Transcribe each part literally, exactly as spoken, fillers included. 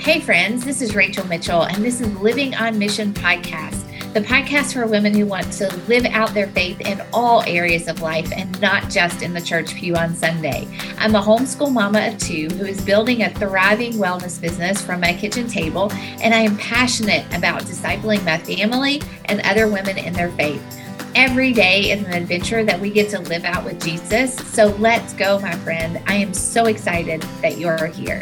Hey friends, this is Rachel Mitchell, and this is Living on Mission podcast, the podcast for women who want to live out their faith in all areas of life and not just in the church pew on Sunday. I'm a homeschool mama of two who is building a thriving wellness business from my kitchen table, and I am passionate about discipling my family and other women in their faith. Every day is an adventure that we get to live out with Jesus, so let's go, my friend. I am so excited that you're here.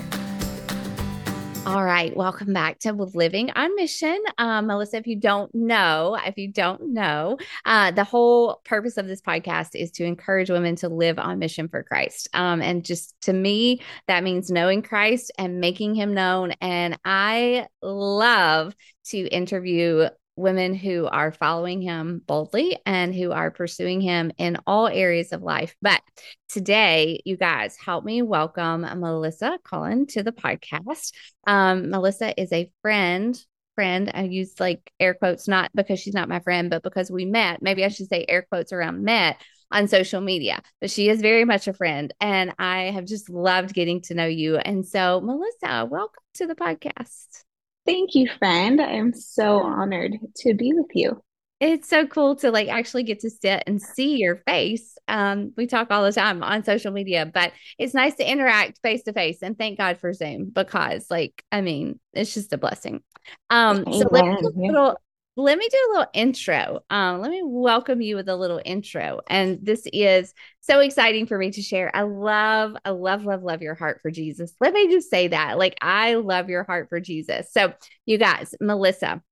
All right. Welcome back to Living on Mission. Um, Melissa, if you don't know, if you don't know, uh, the whole purpose of this podcast is to encourage women to live on mission for Christ. Um, and just to me, that means knowing Christ and making him known. And I love to interview women who are following him boldly and who are pursuing him in all areas of life. But today, you guys, help me welcome Melissa Cullen to the podcast. Um, Melissa is a friend. Friend, I use like air quotes, not because she's not my friend, but because we met. Maybe I should say air quotes around met on social media, but she is very much a friend. And I have just loved getting to know you. And so, Melissa, welcome to the podcast. Thank you, friend. I'm so honored to be with you. It's so cool to like actually get to sit and see your face. Um, we talk all the time on social media, but it's nice to interact face to face. And thank God for Zoom because, like, I mean, it's just a blessing. Um, so let me do Amen. a Yeah. little. Let me do a little intro. Um, let me welcome you with a little intro. And this is so exciting for me to share. I love, I love, love, love your heart for Jesus. Let me just say that. Like, I love your heart for Jesus. So, you guys, Melissa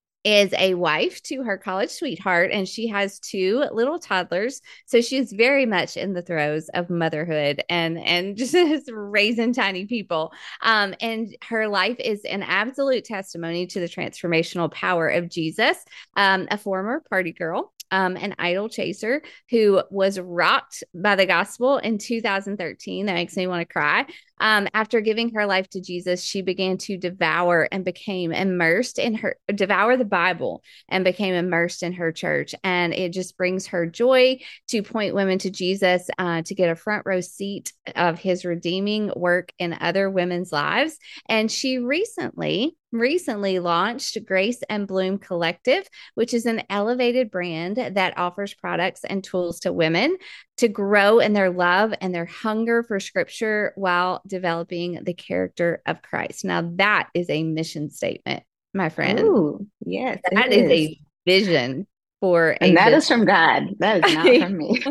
is a wife to her college sweetheart, and she has two little toddlers. So she's very much in the throes of motherhood and and just raising tiny people. Um, and her life is an absolute testimony to the transformational power of Jesus. Um, a former party girl. Um, an idol chaser who was rocked by the gospel in two thousand thirteen. That makes me want to cry. Um, after giving her life to Jesus, she began to devour and became immersed in her, devour the Bible and became immersed in her church. And it just brings her joy to point women to Jesus, uh, to get a front row seat of his redeeming work in other women's lives. And she recently, recently launched Grace and Bloom Collective, which is an elevated brand that offers products and tools to women to grow in their love and their hunger for scripture while developing the character of Christ. Now, that is a mission statement, my friend. Oh, yes, it That is is. a vision for And a that business. is from God. That is not from me.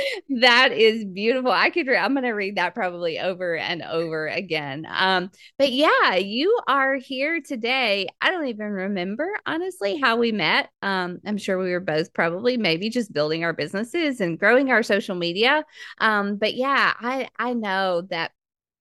That is beautiful. I could, re- I'm going to read that probably over and over again. Um, but yeah, you are here today. I don't even remember, honestly, how we met. Um, I'm sure we were both probably maybe just building our businesses and growing our social media. Um, but yeah, I, I know that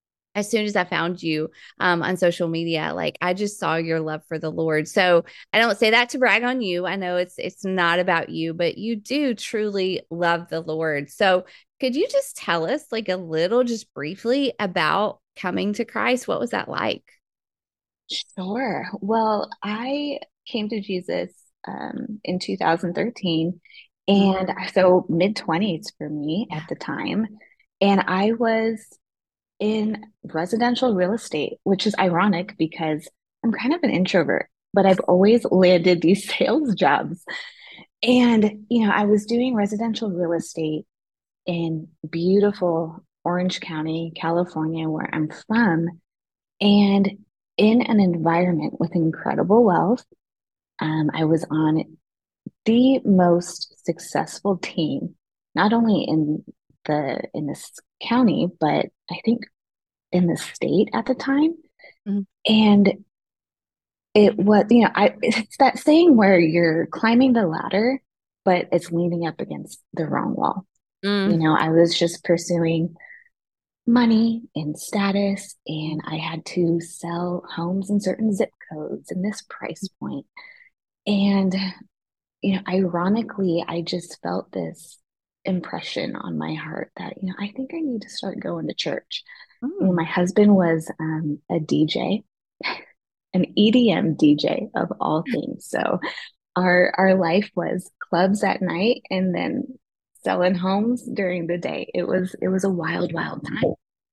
as soon as I found you um, on social media, like I just saw your love for the Lord. So I don't say that to brag on you. I know it's it's not about you, but you do truly love the Lord. So could you just tell us like a little, just briefly about coming to Christ? What was that like? Sure. Well, I came to Jesus um, in two thousand thirteen, and so mid twenties for me Yeah. at the time. And I was in residential real estate, which is ironic because I'm kind of an introvert, but I've always landed these sales jobs. And, you know, I was doing residential real estate in beautiful Orange County, California, where I'm from, and in an environment with incredible wealth. Um, I was on the most successful team, not only in the in this county, but I think in the state at the time. Mhm. And it was, you know, I it's that saying where you're climbing the ladder, but it's leaning up against the wrong wall. You Mm. know, I was just pursuing money and status, and I had to sell homes in certain zip codes and this price point. And, you know, ironically, I just felt this impression on my heart that, you know, I think I need to start going to church. You know, Mm. my husband was um, a D J, an E D M D J of all things. So our our life was clubs at night and then selling homes during the day. It was it was a wild, wild time.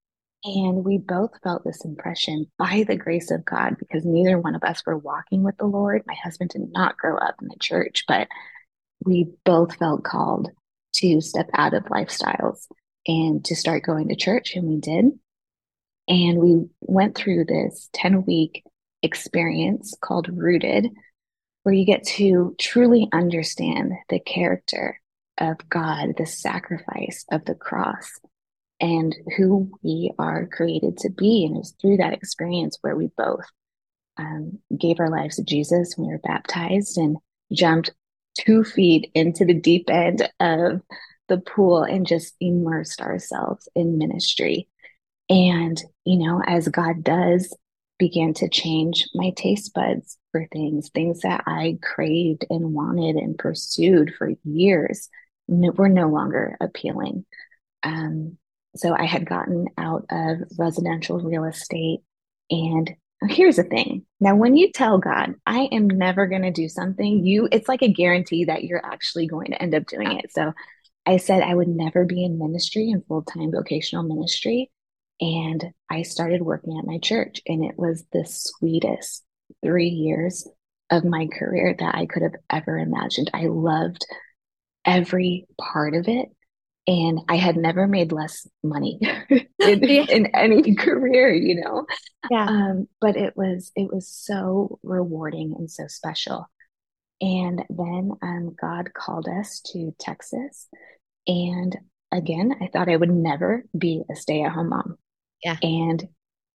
And we both felt this impression by the grace of God because neither one of us were walking with the Lord. My husband did not grow up in the church, but we both felt called to step out of lifestyles and to start going to church. And we did. And we went through this ten week experience called Rooted, where you get to truly understand the character of God, the sacrifice of the cross, and who we are created to be. And it was through that experience where we both um, gave our lives to Jesus. We were baptized and jumped two feet into the deep end of the pool and just immersed ourselves in ministry. And, you know, as God does, began to change my taste buds for things, things that I craved and wanted and pursued for years were no longer appealing. Um, so I had gotten out of residential real estate. And here's the thing. Now, when you tell God, I am never going to do something, you, it's like a guarantee that you're actually going to end up doing it. So I said I would never be in ministry and full-time vocational ministry. And I started working at my church, and it was the sweetest three years of my career that I could have ever imagined. I loved every part of it. And I had never made less money in, Yeah. in any career, you know. Yeah. Um, but it was it was so rewarding and so special. And then um, God called us to Texas. And again, I thought I would never be a stay-at-home mom. Yeah. And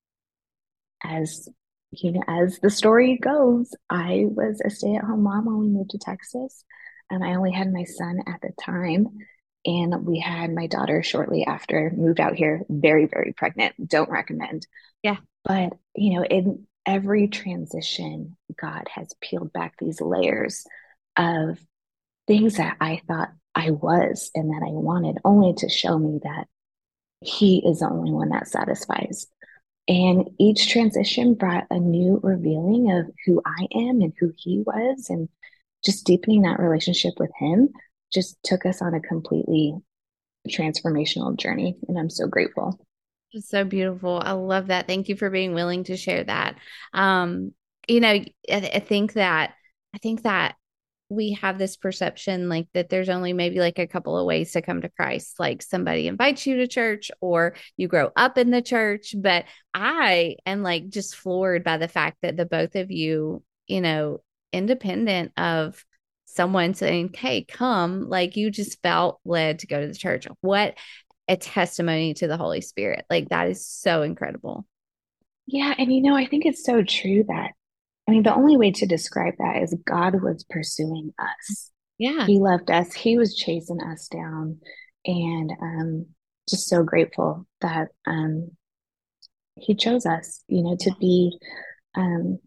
as you know, as the story goes, I was a stay-at-home mom when we moved to Texas. And I only had my son at the time. And we had my daughter shortly after, moved out here, very, very pregnant. Don't recommend. Yeah. But, you know, in every transition, God has peeled back these layers of things that I thought I was and that I wanted, only to show me that He is the only one that satisfies. And each transition brought a new revealing of who I am and who He was. And just deepening that relationship with Him just took us on a completely transformational journey. And I'm so grateful. It's so beautiful. I love that. Thank you for being willing to share that. Um, you know, I, I think that I think that we have this perception like that there's only maybe like a couple of ways to come to Christ. Like somebody invites you to church or you grow up in the church. But I am like just floored by the fact that the both of you, you know, independent of someone saying, hey, come, like you just felt led to go to the church. What a testimony to the Holy Spirit. Like that is so incredible. Yeah. And, you know, I think it's so true that, I mean, the only way to describe that is God was pursuing us. Yeah. He loved us, He was chasing us down. And um, just so grateful that um, He chose us, you know, to be um,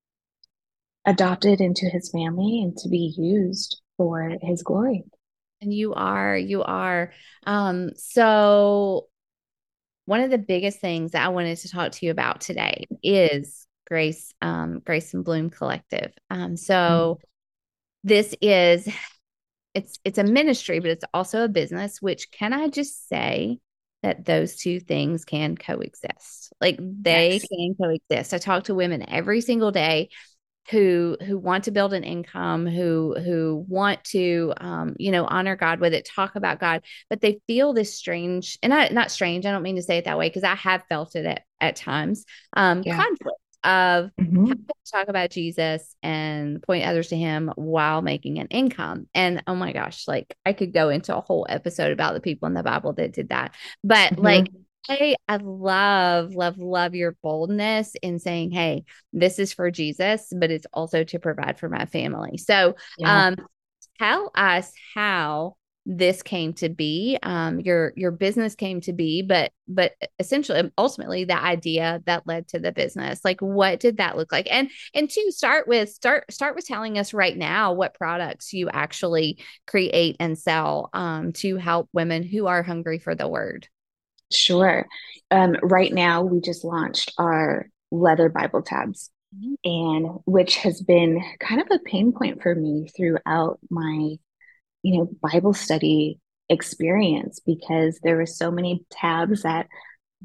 adopted into His family and to be used for His glory. And you are, you are. Um, so one of the biggest things that I wanted to talk to you about today is Grace, um, Grace and Bloom Collective. Um, Mm. so this is it's it's a ministry, but it's also a business, which can I just say that those two things can coexist? Like they Yes. can coexist. I talk to women every single day who who want to build an income, who who want to um, you know, honor God with it, talk about God, but they feel this strange, and I, not strange, I don't mean to say it that way because I have felt it at, at times, um, Yeah. conflict of how Hmm. can I talk about Jesus and point others to Him while making an income. And oh my gosh, like I could go into a whole episode about the people in the Bible that did that, but like Hmm. hey, I love, love, love your boldness in saying, hey, this is for Jesus, but it's also to provide for my family. So, Yeah. um, tell us how this came to be. Um, your your business came to be, but but essentially, ultimately, the idea that led to the business. Like, what did that look like? And and to start with, start start with telling us right now what products you actually create and sell um, to help women who are hungry for the word. Sure. Um, right now, we just launched our leather Bible tabs, Mhm. and which has been kind of a pain point for me throughout my, you know, Bible study experience because there were so many tabs that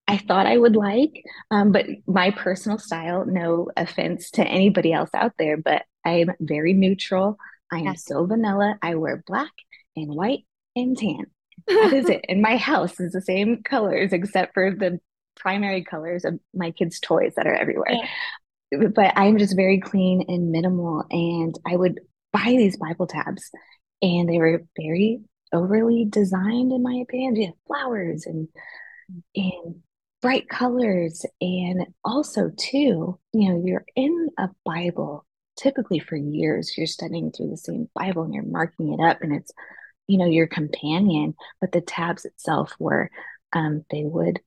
I thought I would like, um, but my personal style, no offense to anybody else out there, but I'm very neutral. I am Yeah. so vanilla. I wear black and white and tan. That is it. And my house is the same colors except for the primary colors of my kids' toys that are everywhere. Yeah. But I'm just very clean and minimal. And I would buy these Bible tabs, and they were very overly designed, in my opinion. You have flowers and and bright colors. And also, too, you know, you're in a Bible typically for years. You're studying through the same Bible and you're marking it up, and it's, you know, your companion. But the tabs itself were, um, they would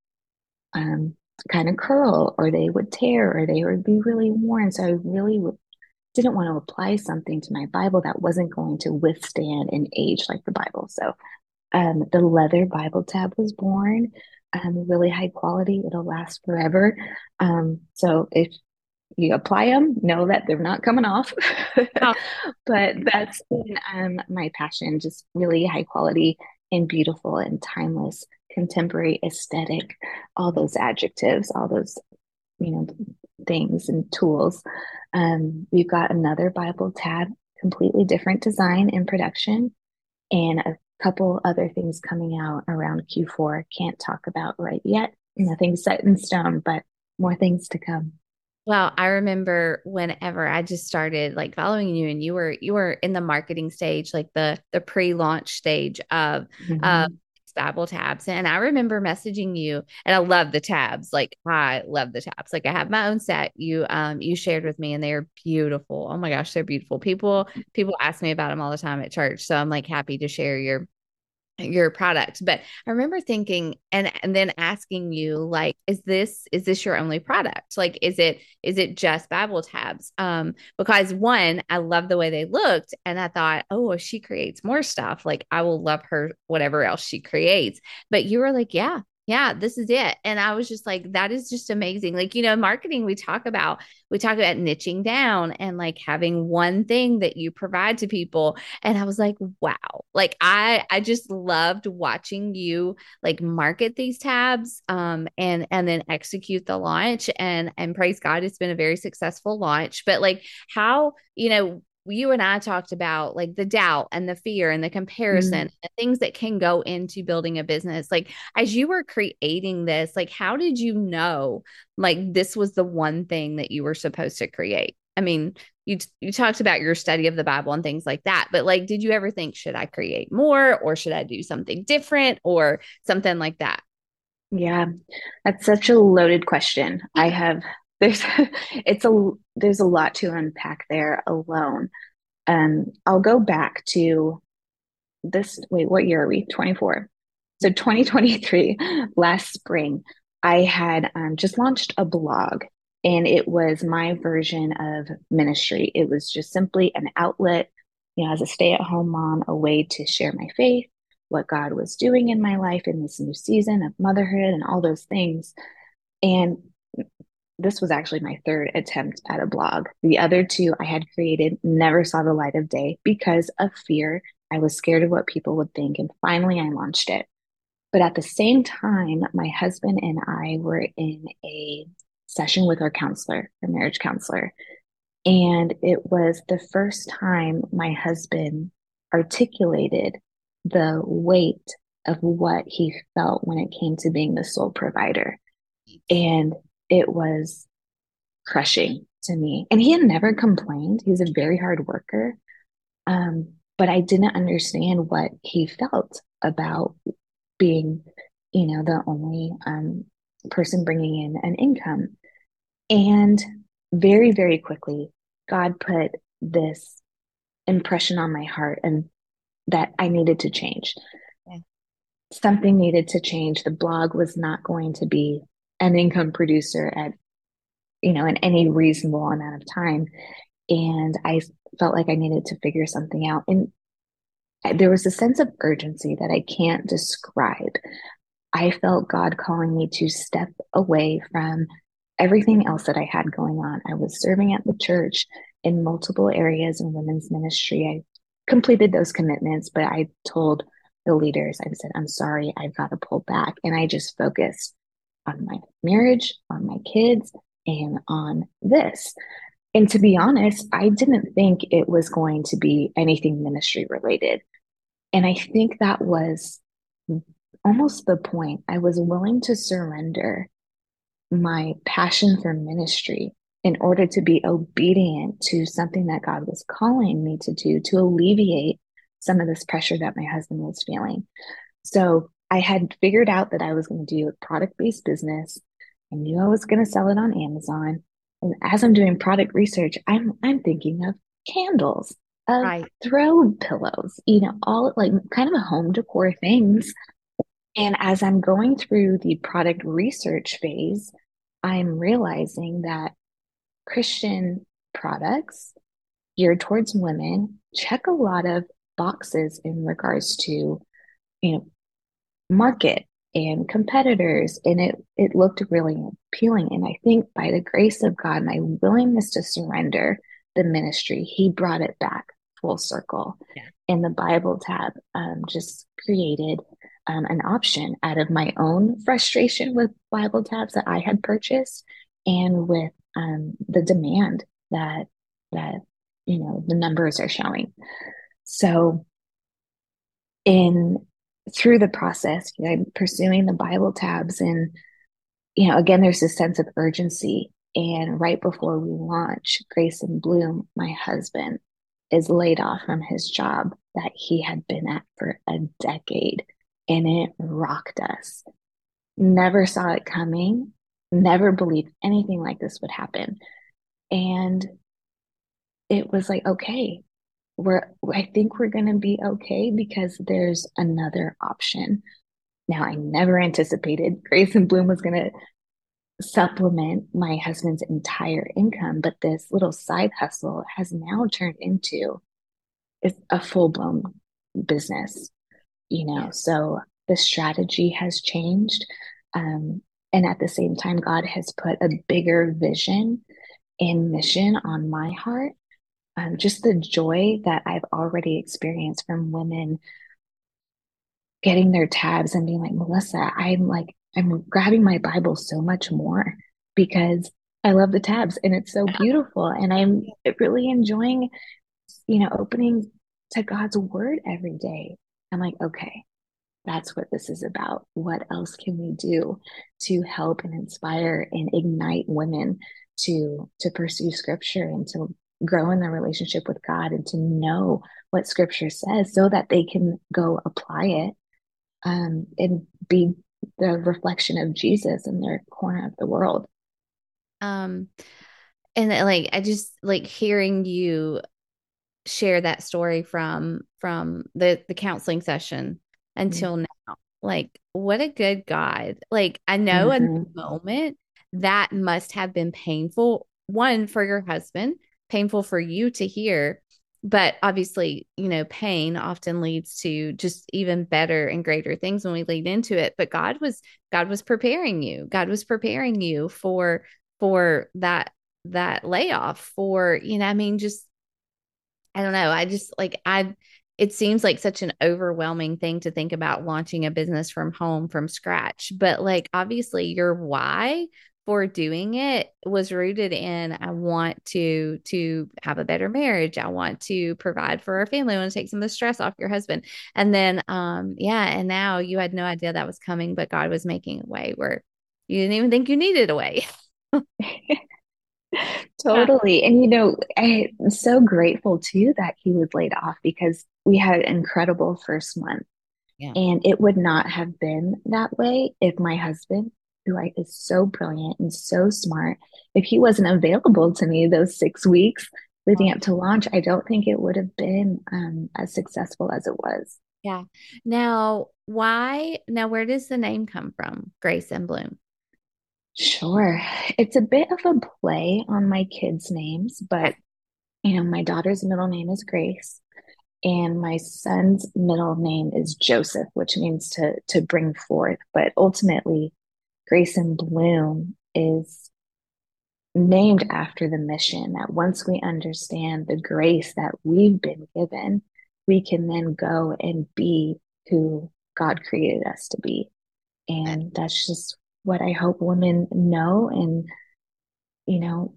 um, kind of curl, or they would tear, or they would be really worn. So I really would, didn't want to apply something to my Bible that wasn't going to withstand and age like the Bible. So um, the leather Bible tab was born, um, really high quality. It'll last forever. Um, so if you apply them, know that they're not coming off. Oh, But that's been um, my passion, just really high quality and beautiful and timeless, contemporary aesthetic, all those adjectives, all those, you know, things and tools. Um, we've got another Bible tab, completely different design and production, and a couple other things coming out around Q four. Can't talk about right yet. Nothing's set in stone, but more things to come. well, I remember whenever I just started like following you and you were you were in the marketing stage, like the the pre-launch stage of uh Mhm. Bible tabs. And I remember messaging you and I love the tabs. Like I love the tabs. Like I have my own set you um you shared with me and they're beautiful. Oh my gosh, they're beautiful. People people ask me about them all the time at church. So I'm like happy to share your your product. But I remember thinking and and then asking you like, is this is this your only product? Like is it is it just Bible tabs? Um because one, I love the way they looked and I thought, oh, if she creates more stuff, like I will love her whatever else she creates. But you were like, yeah, yeah, this is it. And I was just like, that is just amazing. Like, you know, marketing, we talk about, we talk about niching down and like having one thing that you provide to people. And I was like, wow. Like I I just loved watching you like market these tabs um and and then execute the launch and and praise God it's been a very successful launch. But like how, you know, you and I talked about like the doubt and the fear and the comparison, Mm. the things that can go into building a business. Like as you were creating this, like how did you know like this was the one thing that you were supposed to create? I mean, you you talked about your study of the Bible and things like that, but like, did you ever think, should I create more or should I do something different or something like that? Yeah, that's such a loaded question. I have there's it's a there's a lot to unpack there alone. Um, I'll go back to this. Wait, what year are we? twenty-four. So twenty twenty-three, last spring, I had um, just launched a blog, and it was my version of ministry. It was just simply an outlet, you know, as a stay-at-home mom, a way to share my faith, what God was doing in my life in this new season of motherhood and all those things. And this was actually my third attempt at a blog. The other two I had created never saw the light of day because of fear. I was scared of what people would think. And finally, I launched it. But at the same time, my husband and I were in a session with our counselor, our marriage counselor. And it was the first time my husband articulated the weight of what he felt when it came to being the sole provider. And it was crushing to me. And he had never complained. He's a very hard worker. Um, but I didn't understand what he felt about being, you know, the only um, person bringing in an income. And very, very quickly, God put this impression on my heart and that I needed to change. Yeah. Something needed to change. The blog was not going to be an income producer at, you know, in any reasonable amount of time. And I felt like I needed to figure something out. And there was a sense of urgency that I can't describe. I felt God calling me to step away from everything else that I had going on. I was serving at the church in multiple areas in women's ministry. I completed those commitments, but I told the leaders, I said, I'm sorry, I've got to pull back. And I just focused on my marriage, on my kids, and on this. And to be honest, I didn't think it was going to be anything ministry related. And I think that was almost the point. I was willing to surrender my passion for ministry in order to be obedient to something that God was calling me to do to alleviate some of this pressure that my husband was feeling. So I had figured out that I was going to do a product based business. I knew I was going to sell it on Amazon. And as I'm doing product research, I'm I'm thinking of candles, of Right. throw pillows, you know, all like kind of a home decor things. And as I'm going through the product research phase, I'm realizing that Christian products geared towards women check a lot of boxes in regards to, you know, market and competitors. And it it looked really appealing. And I think by the grace of God, my willingness to surrender the ministry, he brought it back full circle. Yeah. And the Bible tab um, just created um, an option out of my own frustration with Bible tabs that I had purchased and with um, the demand that that you know the numbers are showing. So in through the process, you know, I'm pursuing the Bible tabs, and you know, again, there's this sense of urgency. And right before we launch Grace and Bloom, my husband is laid off from his job that he had been at for a decade, and it rocked us. Never saw it coming, never believed anything like this would happen. And it was like, okay, we're, I think we're going to be okay because there's another option. Now, I never anticipated Grace and Bloom was going to supplement my husband's entire income, but this little side hustle has now turned into a full blown business, you know. Yeah. So the strategy has changed. Um, and at the same time, God has put a bigger vision and mission on my heart. Um, just the joy that I've already experienced from women getting their tabs and being like, Melissa, I'm like, I'm grabbing my Bible so much more because I love the tabs and it's so beautiful. And I'm really enjoying, you know, opening to God's word every day. I'm like, okay, that's what this is about. What else can we do to help and inspire and ignite women to to pursue scripture and to grow in their relationship with God and to know what scripture says so that they can go apply it um, and be the reflection of Jesus in their corner of the world. Um, and uh, like I just like hearing you share that story from from the the counseling session until now. Like, what a good God. Like, I know in Mm-hmm. the moment that must have been painful, one for your husband, painful for you to hear, but obviously, you know, pain often leads to just even better and greater things when we lead into it. But God was God was preparing you. God was preparing you for for that that layoff for, you know, I mean, just I don't know. I just like I it seems like such an overwhelming thing to think about launching a business from home from scratch. But like obviously your why for doing it was rooted in I want to to have a better marriage. I want to provide for our family. I want to take some of the stress off your husband. And then um yeah, and now you had no idea that was coming, but God was making a way where you didn't even think you needed a way. Yeah. Totally. And you know, I'm so grateful too that he was laid off because we had an incredible first month. Yeah. And it would not have been that way if my husband, who I, is so brilliant and so smart, if he wasn't available to me those six weeks leading up to launch, I don't think it would have been um, as successful as it was. Yeah. Now, why? Now, where does the name come from? Grace and Bloom. Sure. It's a bit of a play on my kids' names, Okay. but you know, my daughter's middle name is Grace. And my son's middle name is Joseph, which means to to bring forth. But ultimately, Grace and Bloom is named after the mission that once we understand the grace that we've been given, we can then go and be who God created us to be. And that's just what I hope women know and, you know,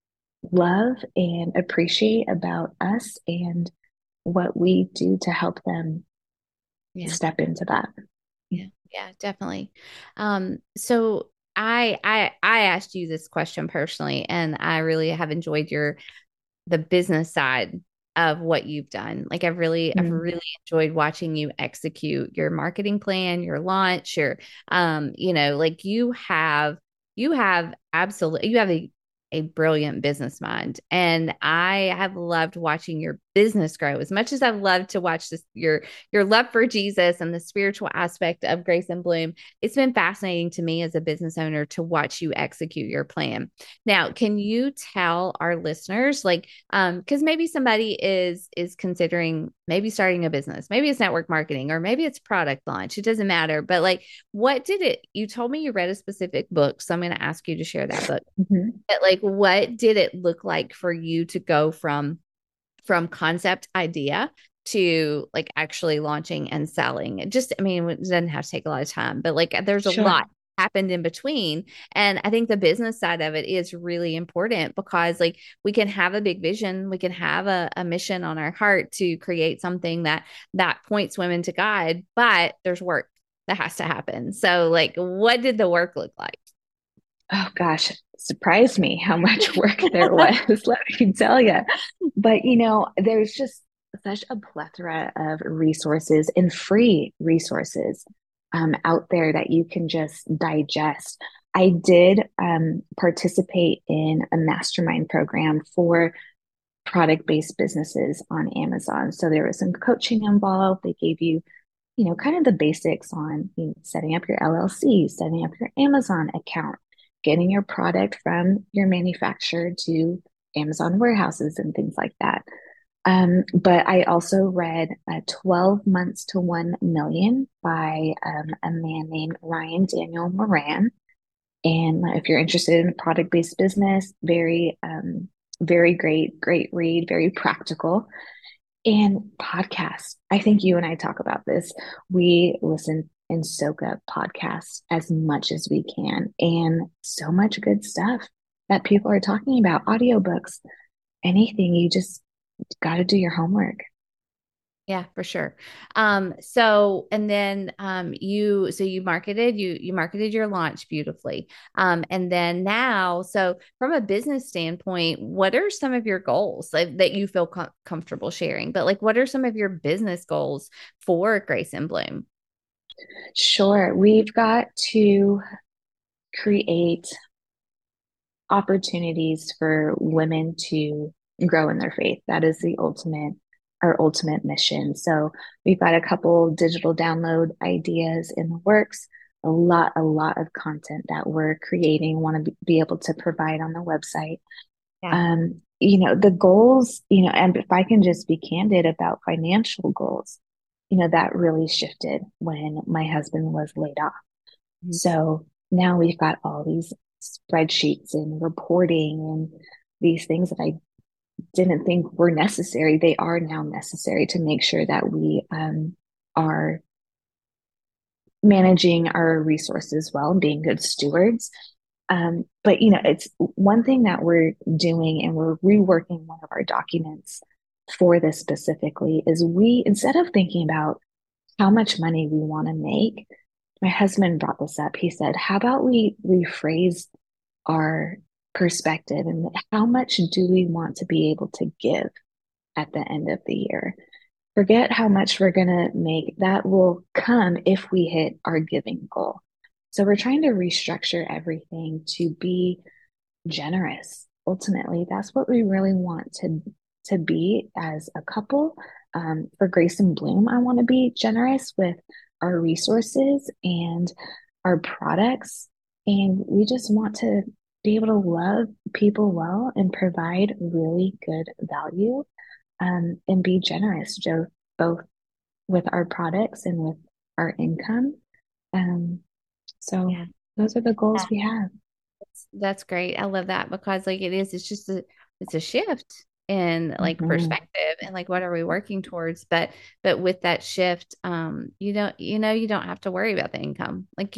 love and appreciate about us and what we do to help them Yeah. step into that. Yeah. Yeah, definitely. Um, so I I I asked you this question personally, and I really have enjoyed your the business side of what you've done. Like I've really, I've Mm, really enjoyed watching you execute your marketing plan, your launch, your, um, you know, like you have, you have absolutely, you have a, a brilliant business mind. And I have loved watching your business grow as much as I've loved to watch this, your, your love for Jesus and the spiritual aspect of Grace and Bloom. It's been fascinating to me as a business owner to watch you execute your plan. Now, can you tell our listeners, like, um, because maybe somebody is is considering maybe starting a business, maybe it's network marketing, or maybe it's product launch. It doesn't matter. But like, what did it? You told me you read a specific book, so I'm going to ask you to share that book. mhm. But like, what did it look like for you to go from from concept idea to like actually launching and selling? It just, I mean, it doesn't have to take a lot of time, but like there's a Sure. lot happened in between. And I think the business side of it is really important because like we can have a big vision, we can have a, a mission on our heart to create something that that points women to God, but there's work that has to happen. So like what did the work look like? Oh gosh, surprised me how much work there was, let me tell you. But you know, there's just such a plethora of resources and free resources um, out there that you can just digest. I did um, participate in a mastermind program for product-based businesses on Amazon. So there was some coaching involved. They gave you, you know, kind of the basics on, you know, setting up your L L C, setting up your Amazon account, getting your product from your manufacturer to Amazon warehouses and things like that. Um, but I also read uh, twelve Months to one million by um, a man named Ryan Daniel Moran. And if you're interested in a product-based business, very, um, very great, great read, very practical. And podcasts. I think you and I talk about this. We listen and soak up podcasts as much as we can, and so much good stuff that people are talking about, audiobooks, anything. You just got to do your homework. Yeah, for sure. Um, so and then um you so you marketed you you marketed your launch beautifully. Um, and then now, so from a business standpoint, what are some of your goals like, that you feel com comfortable sharing? But like, what are some of your business goals for Grace and Bloom? Sure, we've got to create opportunities for women to grow in their faith. That is the ultimate, our ultimate mission. So we've got a couple digital download ideas in the works, a lot, a lot of content that we're creating, want to be, be able to provide on the website. Yeah. Um, you know, the goals, you know, and if I can just be candid about financial goals, you know, that really shifted when my husband was laid off. Mhm. So now we've got all these spreadsheets and reporting and these things that I didn't think were necessary. They are now necessary to make sure that we um, are managing our resources well and being good stewards. Um, but you know, it's one thing that we're doing, and we're reworking one of our documents for this specifically. Is we, instead of thinking about how much money we want to make, my husband brought this up. He said, how about we rephrase our perspective, and how much do we want to be able to give at the end of the year? Forget how much we're going to make. That will come if we hit our giving goal. So we're trying to restructure everything to be generous. Ultimately, that's what we really want to to be as a couple. Um, for Grace and Bloom, I want to be generous with our resources and our products, and we just want to be able to love people well and provide really good value, um, and be generous, Joe, both with our products and with our income. Um, so Yeah. those are the goals we have. That's great. I love that because like it is, it's just a it's a shift in like Mhm. perspective and like what are we working towards? But but with that shift, um, you don't you know you don't have to worry about the income. Like you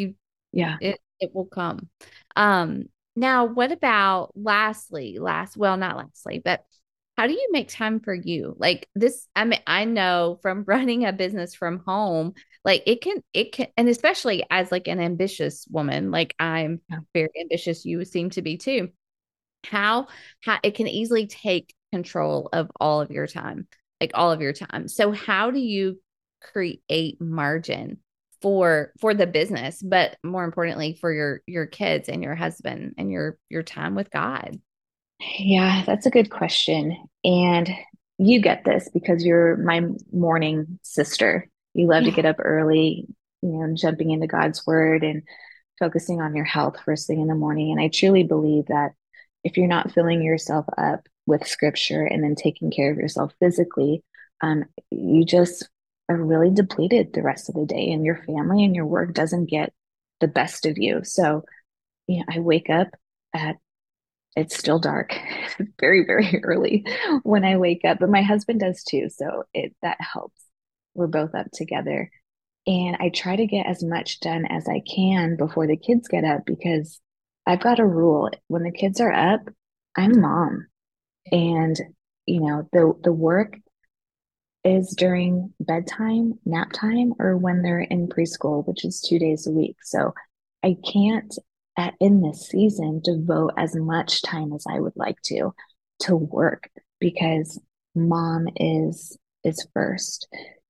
Yeah. It it will come. Um, now what about lastly, last, well, not lastly, but how do you make time for you? Like this, I mean, I know from running a business from home, like it can, it can, and especially as like an ambitious woman, like I'm Yeah. very ambitious, you seem to be too. How, how it can easily take control of all of your time, like all of your time. So how do you create margin for for the business, but more importantly for your your kids and your husband and your your time with God? Yeah, that's a good question. And you get this because you're my morning sister. You love to Yeah. get up early, you know, jumping into God's word and focusing on your health first thing in the morning. And I truly believe that if you're not filling yourself up with scripture and then taking care of yourself physically, um, you just are really depleted the rest of the day, and your family and your work doesn't get the best of you. So, you know, I wake up at it's still dark. very, very early when I wake up, but my husband does too. So it that helps. We're both up together. And I try to get as much done as I can before the kids get up because I've got a rule. When the kids are up, I'm mom. And you know, the the work is during bedtime, nap time, or when they're in preschool, which is two days a week. So I can't, at, in this season, devote as much time as I would like to to work because mom is is first.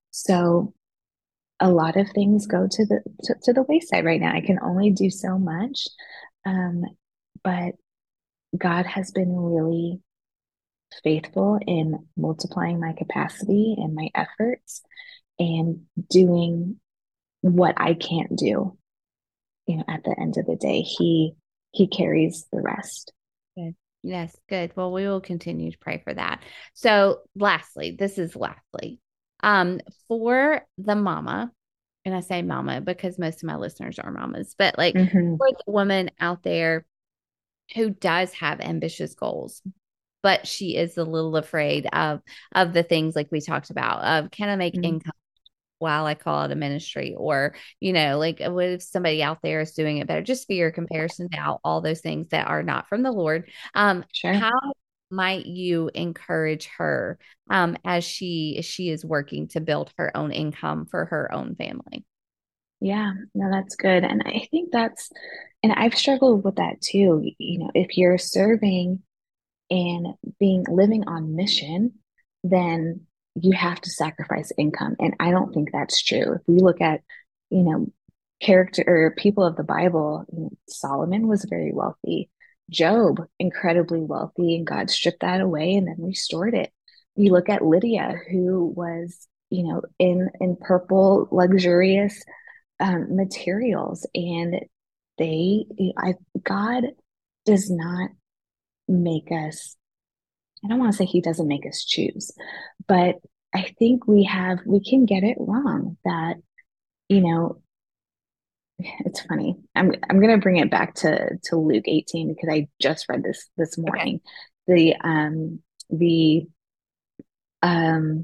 So a lot of things go to the to, to the wayside right now. I can only do so much, um, but God has been really faithful in multiplying my capacity and my efforts and doing what I can't do. You know, at the end of the day, he he carries the rest. Good. Yes, good. Well, we will continue to pray for that. So, lastly, this is lastly, um, for the mama, and I say mama because most of my listeners are mamas, but like Hmm. for the woman out there who does have ambitious goals, but she is a little afraid of of the things like we talked about of can I make Hmm. income while I call it a ministry, or you know, like what if somebody out there is doing it better? Just fear, comparison, doubt, all those things that are not from the Lord. Um, Sure. how might you encourage her um as she she is working to build her own income for her own family? Yeah, no, that's good. And I think that's, and I've struggled with that too. You know, if you're serving and being living on mission, then you have to sacrifice income. And I don't think that's true. If we look at, you know, character or people of the Bible, you know, Solomon was very wealthy, Job, incredibly wealthy, and God stripped that away and then restored it. You look at Lydia, who was, you know, in in purple, luxurious um, materials, and they, I, God does not make us I don't want to say he doesn't make us choose, but I think we have, we can get it wrong that, you know, it's funny. I'm I'm gonna bring it back to to Luke eighteen because I just read this this Okay. morning. The um the um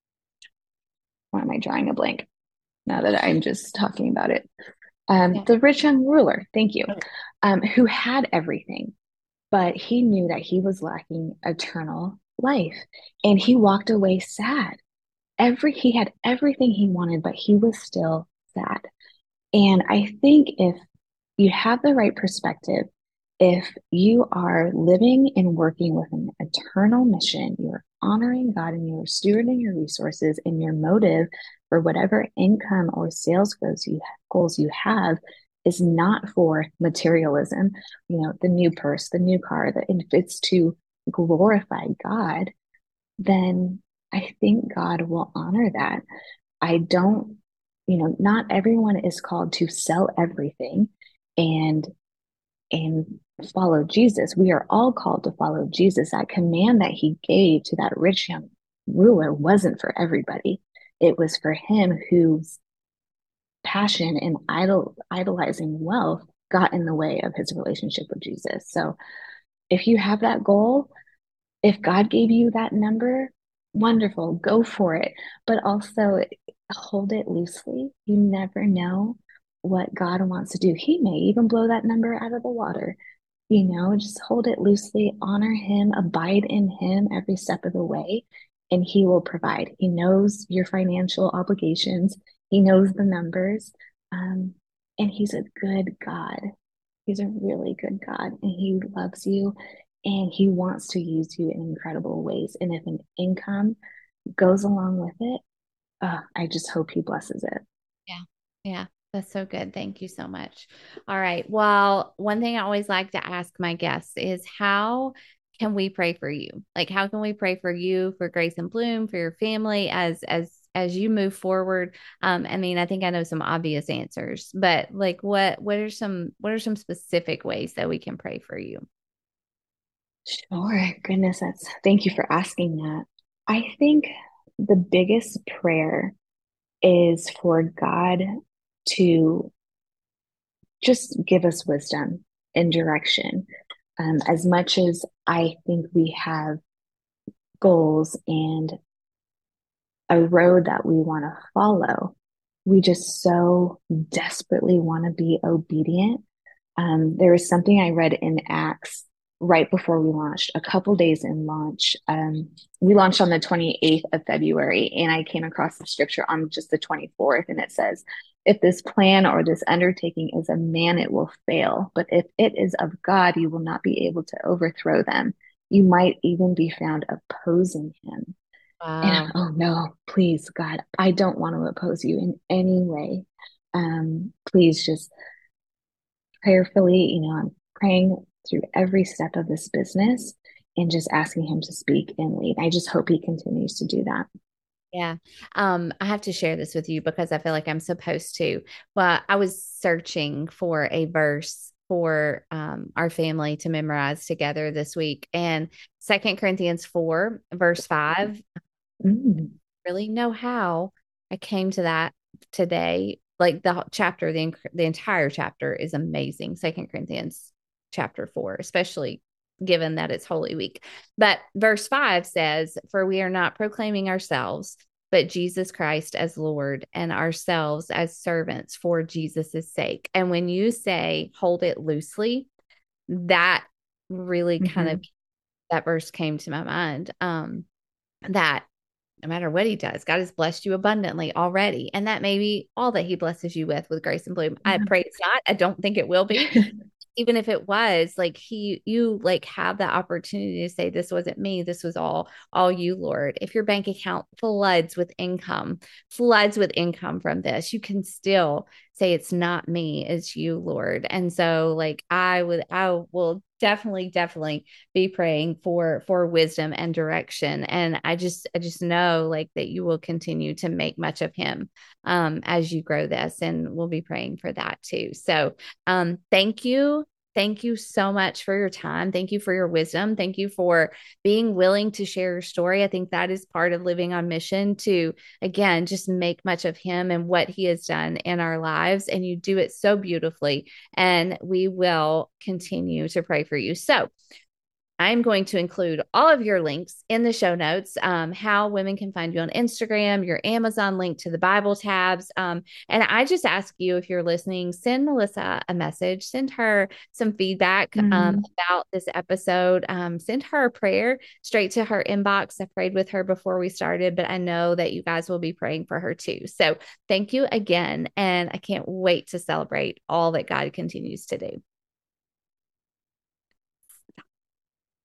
why am I drawing a blank now that I'm just talking about it? Um, Yeah. the rich young ruler, thank you, Okay. um, who had everything, but he knew that he was lacking eternal life, and he walked away sad. Every he had everything he wanted, but he was still sad. And I think if you have the right perspective, if you are living and working with an eternal mission, you're honoring God and you're stewarding your resources, and your motive for whatever income or sales goals you goals you have is not for materialism, you know, the new purse, the new car, that if it's to glorify God, then I think God will honor that. I don't, you know, not everyone is called to sell everything and and follow Jesus. We are all called to follow Jesus. That command that he gave to that rich young ruler wasn't for everybody. It was for him whose passion and idol idolizing wealth got in the way of his relationship with Jesus. So if you have that goal, if God gave you that number, wonderful, go for it. But also hold it loosely. You never know. what God wants to do. He may even blow that number out of the water. You know, just hold it loosely, honor him, abide in him every step of the way, and he will provide. He knows your financial obligations, he knows the numbers, um, and he's a good God. He's a really good God, and he loves you, and he wants to use you in incredible ways. And if an income goes along with it, uh, I just hope he blesses it. Yeah. Yeah. That's so good. Thank you so much. All right. Well, one thing I always like to ask my guests is how can we pray for you? Like, how can we pray for you, for Grace and Bloom, for your family as, as, as you move forward? Um, I mean, I think I know some obvious answers, but like, what, what are some, what are some specific ways that we can pray for you? Sure. Goodness, that's thank you for asking that. I think the biggest prayer is for God to just give us wisdom and direction. Um, as much as I think we have goals and a road that we want to follow, we just so desperately want to be obedient. Um, there was something I read in Acts right before we launched, a couple days in launch. Um, we launched on the twenty-eighth of February, and I came across the scripture on just the twenty-fourth, and it says, if this plan or this undertaking is of man, it will fail. But if it is of God, you will not be able to overthrow them. You might even be found opposing him. And Wow. oh no, please, God, I don't want to oppose you in any way. Um, please just prayerfully, you know, I'm praying through every step of this business and just asking him to speak and lead. I just hope he continues to do that. Yeah. Um, I have to share this with you because I feel like I'm supposed to. Well, I was searching for a verse for um, our family to memorize together this week. And Second Corinthians four, verse five, Mm, really know how I came to that today. Like the chapter, the, the entire chapter is amazing. Second Corinthians chapter four, especially given that it's Holy Week. But verse five says, for we are not proclaiming ourselves, but Jesus Christ as Lord and ourselves as servants for Jesus's sake. And when you say hold it loosely, that really kind of, mhm. that verse came to my mind. Um, that no matter what he does, God has blessed you abundantly already. And that may be all that he blesses you with, with Grace and Bloom. I pray it's not. I don't think it will be. Even if it was, like he, you like have the opportunity to say, this wasn't me. This was all, all you, Lord. If your bank account floods with income, floods with income from this, you can still say it's not me, it's you, Lord. And so like I would, I will definitely, definitely be praying for, for wisdom and direction. And I just, I just know like that you will continue to make much of him um, as you grow this. And we'll be praying for that too. So um, thank you. Thank you so much for your time. Thank you for your wisdom. Thank you for being willing to share your story. I think that is part of living on mission to, again, just make much of him and what he has done in our lives. And you do it so beautifully. And we will continue to pray for you. So, I'm going to include all of your links in the show notes, um, how women can find you on Instagram, your Amazon link to the Bible tabs. Um, and I just ask you, if you're listening, send Melissa a message, send her some feedback um, Mm. about this episode, um, send her a prayer straight to her inbox. I prayed with her before we started, but I know that you guys will be praying for her too. So thank you again. And I can't wait to celebrate all that God continues to do.